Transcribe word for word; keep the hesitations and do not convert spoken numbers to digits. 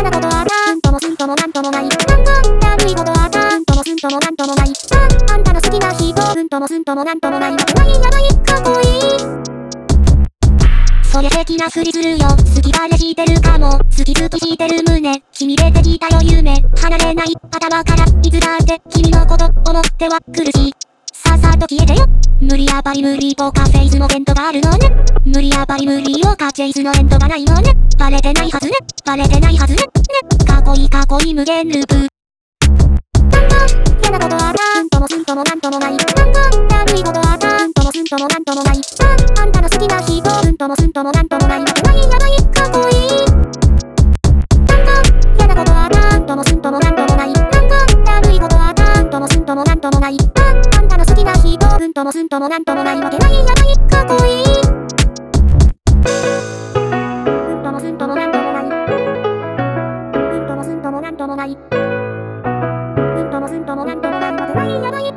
なことはなんともすんともなんともない。なんか悪いことはなんともすんともなんともない。あ、あんたの好きな人うんともすんともなんともない。わけないやないかっこいい。それ的なふりするよ。好きバレしてるかも。好き好きしてる胸。染み出てきたよ夢。離れない頭からいつだって君のこと思っては苦しい。さっさと消えてよ。無理やばり無理ポーカーフェイスのエントがあるのね。無理やばり無理オーカーチェイスのエントがないのね。バレてないはずね。バレてないはずね。ね。かっこいいかっこいい無限ループ。なんか嫌なことはなんともすんともなんともない。なんか悪いことはなんともすんともなんともない。あ、あんたの好きな人うんともすんともなんともない。わけないやないかっこいい。なんか嫌なことはなんともすんともなんともない。なんか悪いことはなんともすんともなんともない。あ、あんたの好きな人うんともすんともなんともないわけないやないかっこいい。うんともすんともなんともない。うんともすんともなんともない。うんともすんともなんともないわけないやない。